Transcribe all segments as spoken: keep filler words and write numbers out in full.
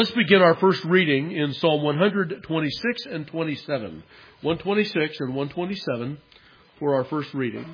Let's begin our first reading in Psalm one twenty-six and twenty-seven. one twenty-six and one twenty-seven for our first reading.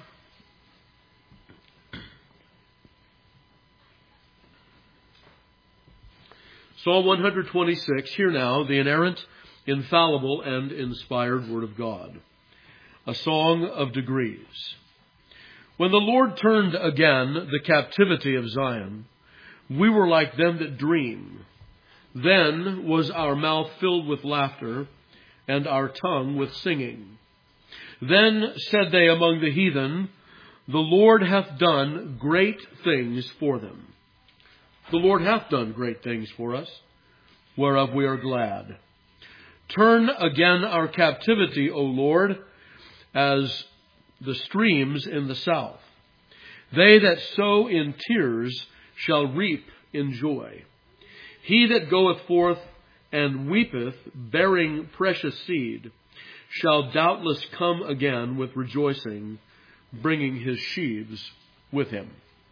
Psalm one twenty-six, hear now the inerrant, infallible, and inspired Word of God. A song of degrees. When the Lord turned again the captivity of Zion, we were like them that dream. Then was our mouth filled with laughter, and our tongue with singing. Then said they among the heathen, the Lord hath done great things for them. The Lord hath done great things for us, whereof we are glad. Turn again our captivity, O Lord, as the streams in the south. They that sow in tears shall reap in joy. He that goeth forth and weepeth, bearing precious seed, shall doubtless come again with rejoicing, bringing his sheaves with him.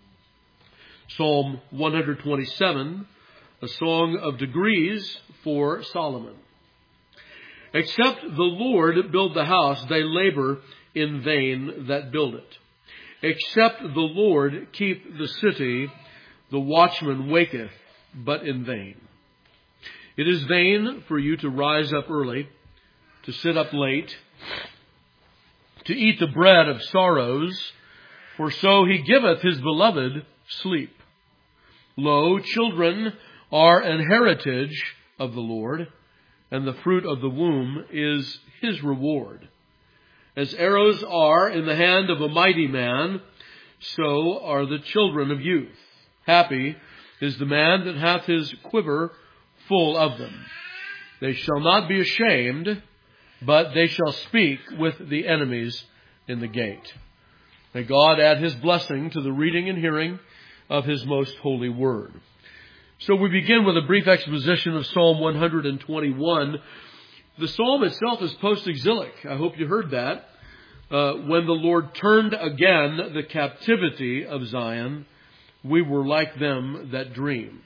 Psalm one twenty-seven, a song of degrees for Solomon. Except the Lord build the house, they labor in vain that build it. Except the Lord keep the city, the watchman waketh, but in vain. It is vain for you to rise up early, to sit up late, to eat the bread of sorrows, for so he giveth his beloved sleep. Lo, children are an heritage of the Lord, and the fruit of the womb is his reward. As arrows are in the hand of a mighty man, so are the children of youth. Happy is the man that hath his quiver full of them. They shall not be ashamed, but they shall speak with the enemies in the gate. May God add his blessing to the reading and hearing of his most holy word. So we begin with a brief exposition of Psalm one twenty-one. The psalm itself is post-exilic. I hope you heard that. Uh, when the Lord turned again the captivity of Zion, we were like them that dream.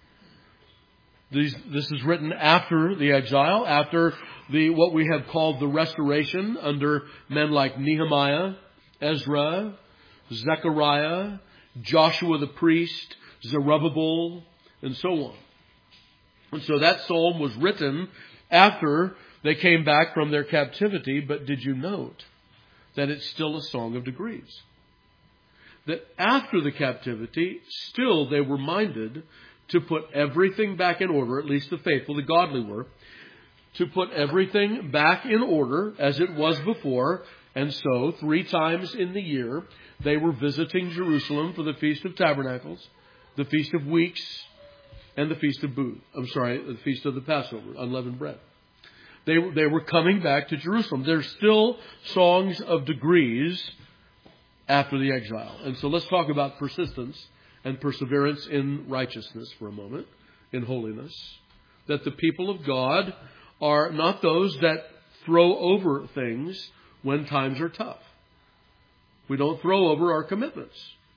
These, this is written after the exile, after the what we have called the restoration under men like Nehemiah, Ezra, Zechariah, Joshua the priest, Zerubbabel, and so on. And so that psalm was written after they came back from their captivity, but did you note that it's still a song of degrees? That after the captivity, still they were minded to put everything back in order, at least the faithful, the godly were, to put everything back in order as it was before. And so, three times in the year, they were visiting Jerusalem for the Feast of Tabernacles, the Feast of Weeks, and the Feast of Booths. I'm sorry, the Feast of the Passover, unleavened bread. They, they were coming back to Jerusalem. There's still songs of degrees after the exile. And so let's talk about persistence and perseverance in righteousness for a moment, in holiness. That the people of God are not those that throw over things when times are tough. We don't throw over our commitments.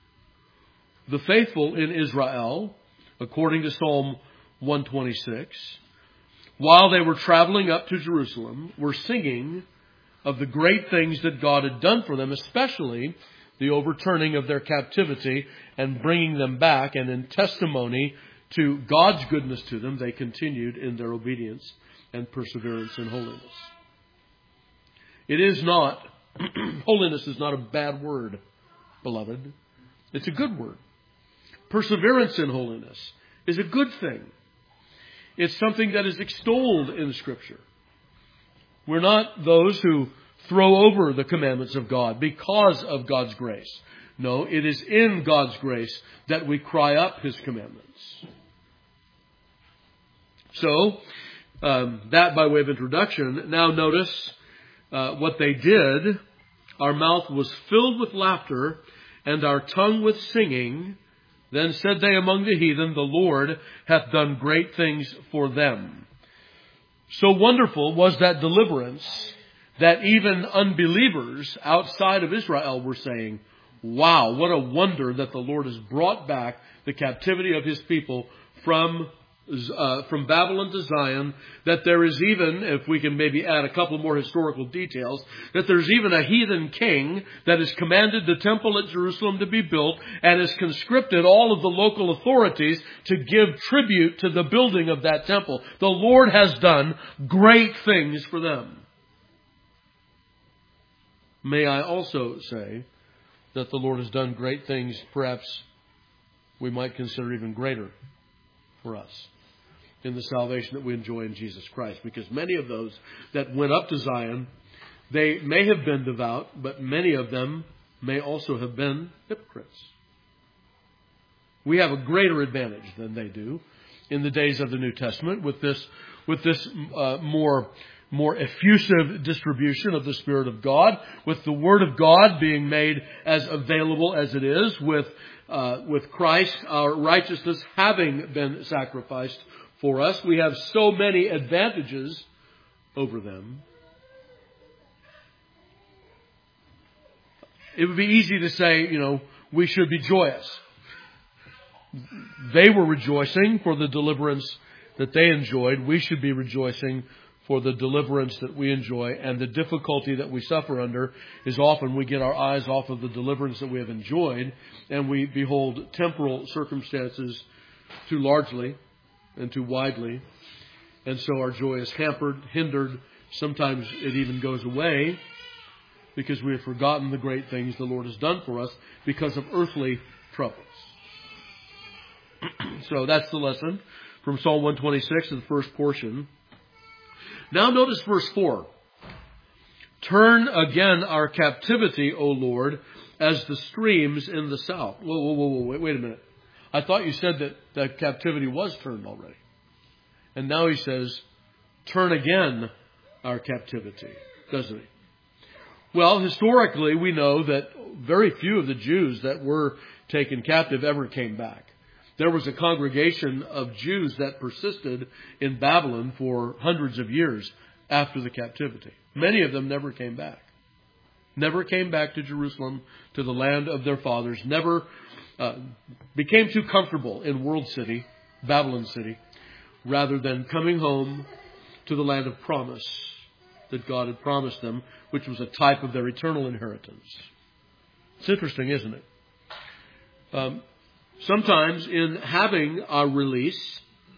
The faithful in Israel, according to Psalm one twenty-six, while they were traveling up to Jerusalem, were singing of the great things that God had done for them, especially the overturning of their captivity and bringing them back. And in testimony to God's goodness to them, they continued in their obedience and perseverance in holiness. It is not, holiness is not a bad word, beloved. It's a good word. Perseverance in holiness is a good thing. It's something that is extolled in Scripture. We're not those who throw over the commandments of God because of God's grace. No, it is in God's grace that we cry up his commandments. So, um, that by way of introduction. Now notice uh, what they did. Our mouth was filled with laughter, and our tongue with singing. Then said they among the heathen, the Lord hath done great things for them. So wonderful was that deliverance that even unbelievers outside of Israel were saying, wow, what a wonder that the Lord has brought back the captivity of his people from uh, from Babylon to Zion, that there is even, if we can maybe add a couple more historical details, that there's even a heathen king that has commanded the temple at Jerusalem to be built and has conscripted all of the local authorities to give tribute to the building of that temple. The Lord has done great things for them. May I also say that the Lord has done great things, perhaps we might consider even greater for us, in the salvation that we enjoy in Jesus Christ. Because many of those that went up to Zion, they may have been devout, but many of them may also have been hypocrites. We have a greater advantage than they do in the days of the New Testament with this, with this uh, more, more effusive distribution of the Spirit of God, with the Word of God being made as available as it is, with uh, with Christ, our righteousness having been sacrificed for us. We have so many advantages over them. It would be easy to say, you know, we should be joyous. They were rejoicing for the deliverance that they enjoyed. We should be rejoicing for the deliverance that we enjoy. And the difficulty that we suffer under is often we get our eyes off of the deliverance that we have enjoyed, and we behold temporal circumstances too largely and too widely. And so our joy is hampered, hindered. Sometimes it even goes away because we have forgotten the great things the Lord has done for us because of earthly troubles. So that's the lesson from Psalm one twenty-six in the first portion. Now notice verse four. Turn again our captivity, O Lord, as the streams in the south. Whoa, whoa, whoa, whoa, wait, wait a minute. I thought you said that that captivity was turned already. And now he says, turn again our captivity, doesn't he? Well, historically, we know that very few of the Jews that were taken captive ever came back. There was a congregation of Jews that persisted in Babylon for hundreds of years after the captivity. Many of them never came back. Never came back to Jerusalem, to the land of their fathers. Never uh, became too comfortable in World City, Babylon City, rather than coming home to the land of promise that God had promised them, which was a type of their eternal inheritance. It's interesting, isn't it? Um, Sometimes in having our release,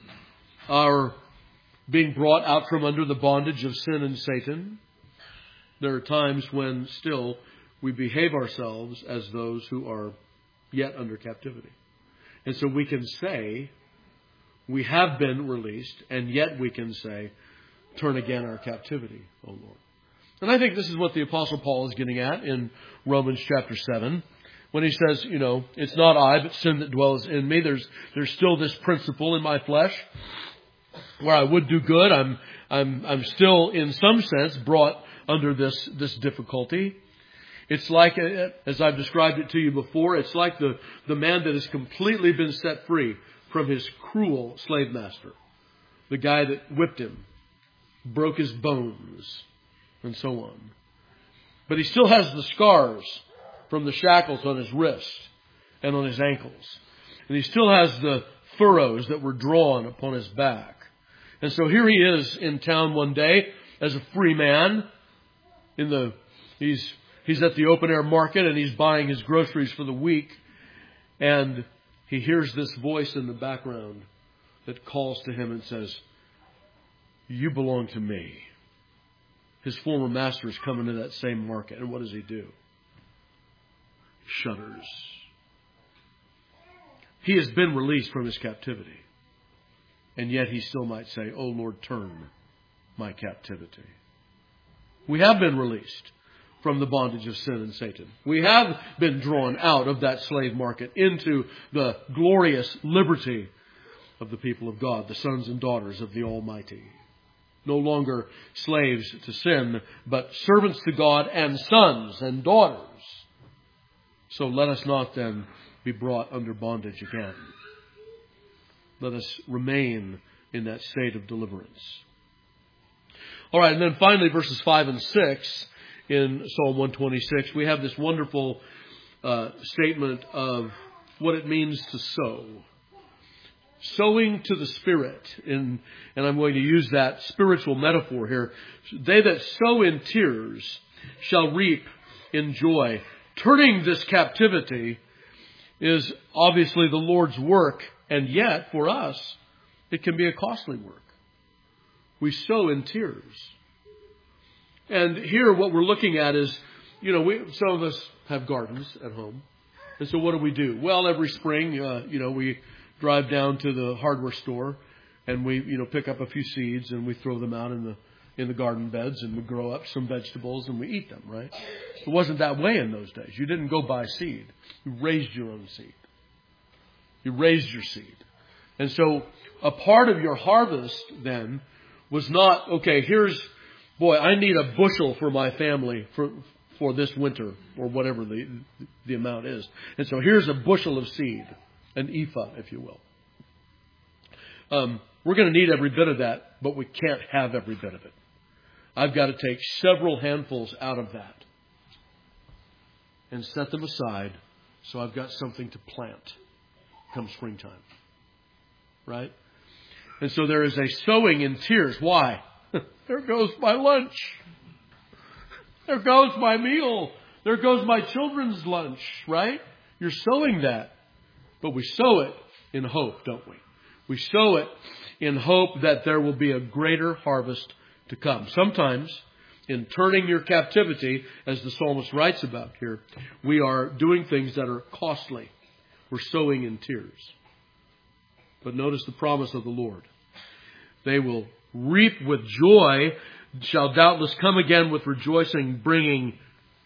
our being brought out from under the bondage of sin and Satan, there are times when still we behave ourselves as those who are yet under captivity. And so we can say, we have been released, and yet we can say, turn again our captivity, O Lord. And I think this is what the Apostle Paul is getting at in Romans chapter seven. When he says, you know, it's not I, but sin that dwells in me. There's there's still this principle in my flesh where I would do good. I'm I'm I'm still in some sense brought under this this difficulty. It's like, as I've described it to you before, it's like the, the man that has completely been set free from his cruel slave master. The guy that whipped him, broke his bones, and so on. But he still has the scars from the shackles on his wrist and on his ankles. And he still has the furrows that were drawn upon his back. And so here he is in town one day as a free man. In the he's he's at the open air market and he's buying his groceries for the week. And he hears this voice in the background that calls to him and says, you belong to me. His former master is coming to that same market. And what does he do? Shudders. He has been released from his captivity. And yet he still might say, oh Lord, turn my captivity. We have been released from the bondage of sin and Satan. We have been drawn out of that slave market into the glorious liberty of the people of God, the sons and daughters of the Almighty. No longer slaves to sin, but servants to God and sons and daughters. So let us not then be brought under bondage again. Let us remain in that state of deliverance. All right, and then finally verses five and six in Psalm one twenty-six, we have this wonderful uh, statement of what it means to sow. sowing to the Spirit, in, and I'm going to use that spiritual metaphor here. They that sow in tears shall reap in joy. Turning this captivity is obviously the Lord's work, and yet for us, it can be a costly work. We sow in tears. And here what we're looking at is, you know, we, some of us have gardens at home. And so what do we do? Well, every spring, uh, you know, we drive down to the hardware store and we, you know, pick up a few seeds and we throw them out in the in the garden beds and we grow up some vegetables and we eat them, right? It wasn't that way in those days. You didn't go buy seed. You raised your own seed. You raised your seed. And so a part of your harvest then was not, okay, here's, boy, I need a bushel for my family for for this winter or whatever the the amount is. And so here's a bushel of seed, an ephah, if you will. Um, we're going to need every bit of that, but we can't have every bit of it. I've got to take several handfuls out of that and set them aside so I've got something to plant come springtime. Right? And so there is a sowing in tears. Why? There goes my lunch. There goes my meal. There goes my children's lunch. Right? You're sowing that. But we sow it in hope, don't we? We sow it in hope that there will be a greater harvest to come. Sometimes, in turning your captivity, as the psalmist writes about here, we are doing things that are costly. We're sowing in tears. But notice the promise of the Lord. They will reap with joy, shall doubtless come again with rejoicing, bringing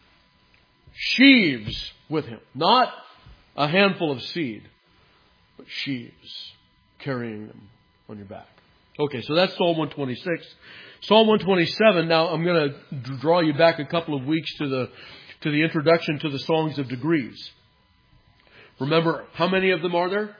sheaves with him. Not a handful of seed, but sheaves, carrying them on your back. Okay, so that's Psalm one twenty-six. Psalm one twenty-seven, now I'm going to draw you back a couple of weeks to the to the introduction to the Songs of Degrees. Remember, how many of them are there?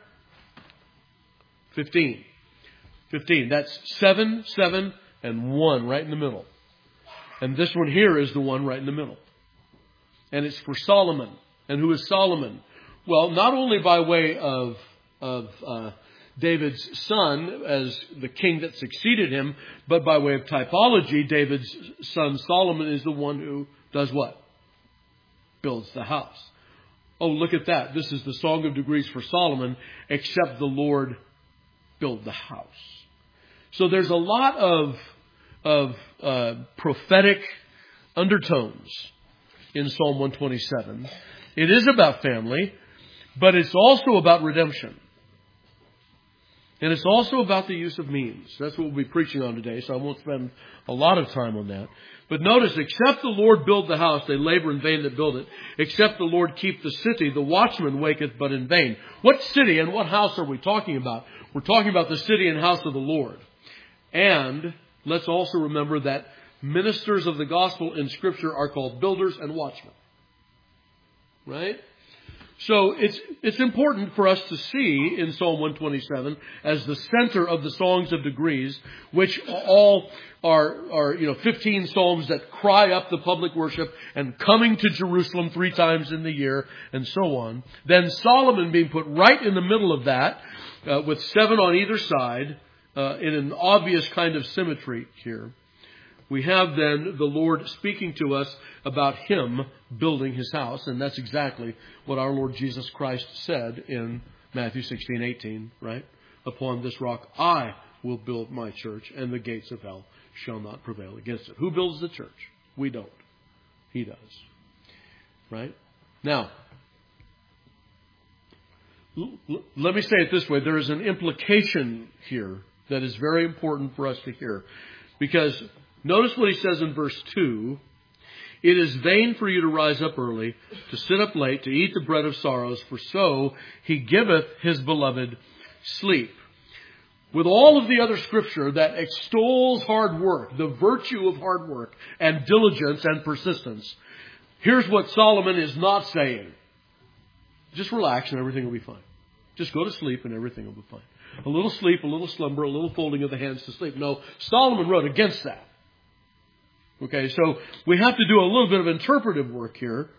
Fifteen. Fifteen. That's seven, seven, and one right in the middle. And this one here is the one right in the middle. And it's for Solomon. And who is Solomon? Well, not only by way of of uh, David's son as the king that succeeded him, but by way of typology, David's son Solomon is the one who does what? Builds the house. Oh, look at that. This is the Song of Degrees for Solomon, except the Lord build the house. So there's a lot of, of uh, prophetic undertones in Psalm one twenty-seven. It is about family, but it's also about redemption. And it's also about the use of means. That's what we'll be preaching on today, so I won't spend a lot of time on that. But notice, except the Lord build the house, they labor in vain that build it. Except the Lord keep the city, the watchman waketh but in vain. What city and what house are we talking about? We're talking about the city and house of the Lord. And let's also remember that ministers of the gospel in Scripture are called builders and watchmen. Right? So it's it's important for us to see in Psalm one twenty-seven as the center of the Songs of Degrees, which all are, are you know fifteen psalms that cry up the public worship and coming to Jerusalem three times in the year and so on. Then Solomon being put right in the middle of that uh, with seven on either side uh, in an obvious kind of symmetry here. We have then the Lord speaking to us about Him building His house. And that's exactly what our Lord Jesus Christ said in Matthew sixteen eighteen, right? Upon this rock I will build my church, and the gates of hell shall not prevail against it. Who builds the church? We don't. He does. Right? Now, l- l- let me say it this way. There is an implication here that is very important for us to hear. Because notice what he says in verse two. It is vain for you to rise up early, to sit up late, to eat the bread of sorrows, for so He giveth His beloved sleep. With all of the other Scripture that extols hard work, the virtue of hard work and diligence and persistence, here's what Solomon is not saying. Just relax and everything will be fine. Just go to sleep and everything will be fine. A little sleep, a little slumber, a little folding of the hands to sleep. No, Solomon wrote against that. Okay, so we have to do a little bit of interpretive work here.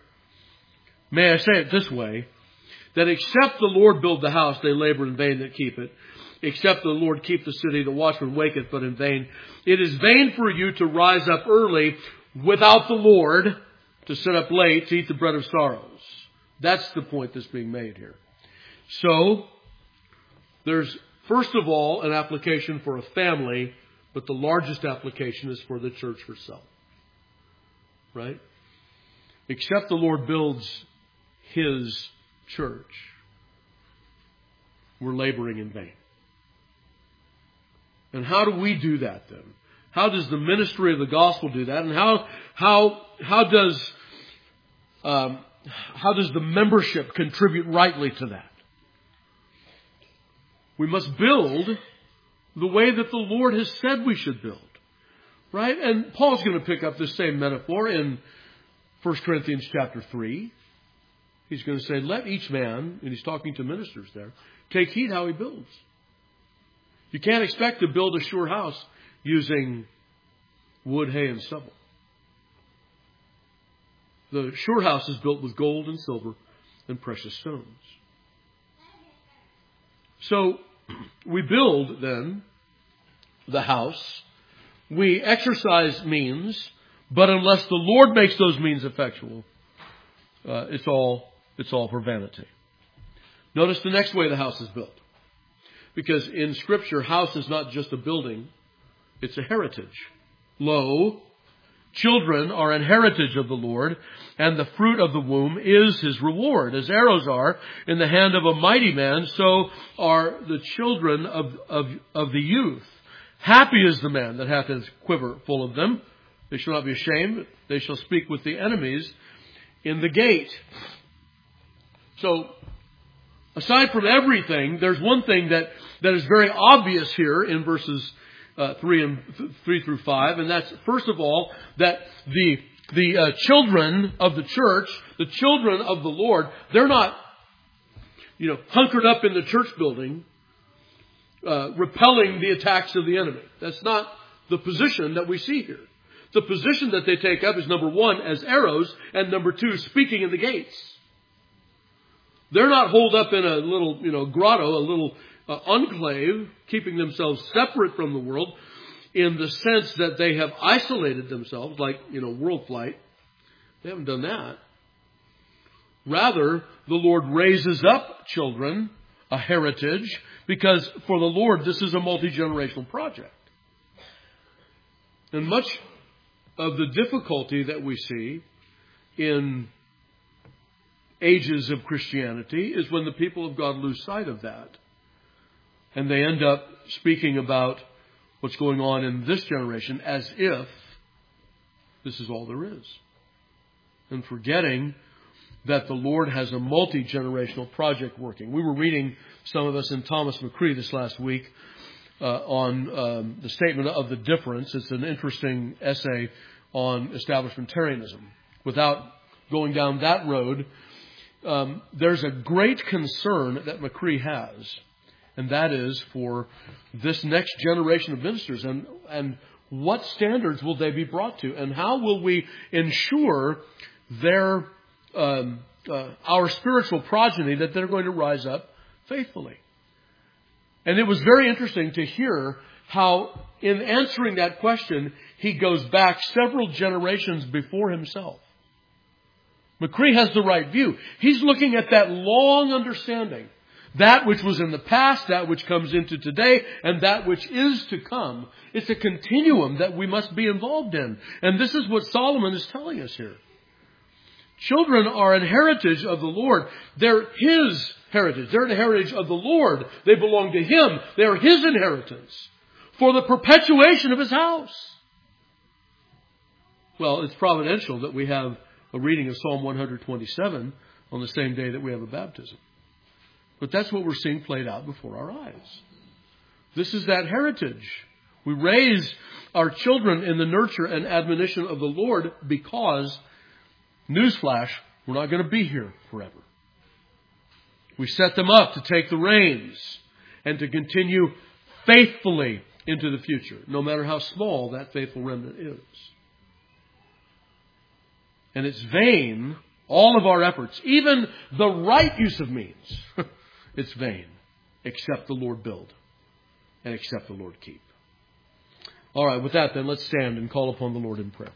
May I say it this way, that except the Lord build the house, they labor in vain that keep it. except the Lord keep the city, the watchman waketh, but in vain. It is vain for you to rise up early without the Lord, to sit up late, to eat the bread of sorrows. That's the point that's being made here. So, there's first of all an application for a family, but the largest application is for the church herself. Right? Except the Lord builds His church, we're laboring in vain. And how do we do that then? How does the ministry of the gospel do that? And how how how does um, how does the membership contribute rightly to that? We must build the way that the Lord has said we should build. Right? And Paul's going to pick up this same metaphor in First Corinthians chapter three. He's going to say, let each man, and he's talking to ministers there, take heed how he builds. You can't expect to build a sure house using wood, hay, and stubble. The sure house is built with gold and silver and precious stones. So we build then the house. We exercise means, but unless the Lord makes those means effectual, uh, it's all it's all for vanity. Notice the next way the house is built. Because in Scripture, house is not just a building, it's a heritage. Lo, children are an heritage of the Lord, and the fruit of the womb is His reward. As arrows are in the hand of a mighty man, so are the children of, of, of the youth. Happy is the man that hath his quiver full of them. They shall not be ashamed. They shall speak with the enemies in the gate. So, aside from everything, there's one thing that, that is very obvious here in verses uh, three and th- three through five, and that's first of all that the the uh, children of the church, the children of the Lord, they're not, you know, hunkered up in the church building, uh, repelling the attacks of the enemy. That's not the position that we see here. The position that they take up is number one as arrows, and number two speaking in the gates. They're not holed up in a little, you know, grotto, a little uh, enclave, keeping themselves separate from the world in the sense that they have isolated themselves, like, you know, world flight. They haven't done that. Rather, the Lord raises up children, a heritage, because for the Lord, this is a multi-generational project. And much of the difficulty that we see in ages of Christianity is when the people of God lose sight of that. And they end up speaking about what's going on in this generation as if this is all there is. And forgetting that the Lord has a multi-generational project working. We were reading, some of us, in Thomas McCree this last week uh, on um, the statement of the difference. It's an interesting essay on establishmentarianism. Without going down that road, Um, there's a great concern that McCree has, and that is for this next generation of ministers, and, and what standards will they be brought to, and how will we ensure their um, uh, our spiritual progeny that they're going to rise up faithfully. And it was very interesting to hear how, in answering that question, he goes back several generations before himself. McCree has the right view. He's looking at that long understanding. That which was in the past, that which comes into today, and that which is to come. It's a continuum that we must be involved in. And this is what Solomon is telling us here. Children are an heritage of the Lord. They're His heritage. They're an heritage of the Lord. They belong to Him. They're His inheritance for the perpetuation of His house. Well, it's providential that we have a reading of Psalm one twenty-seven on the same day that we have a baptism. But that's what we're seeing played out before our eyes. This is that heritage. We raise our children in the nurture and admonition of the Lord because, newsflash, we're not going to be here forever. We set them up to take the reins and to continue faithfully into the future, no matter how small that faithful remnant is. And it's vain, all of our efforts, even the right use of means, it's vain, except the Lord build. and except the Lord keep. All right, with that then, let's stand and call upon the Lord in prayer.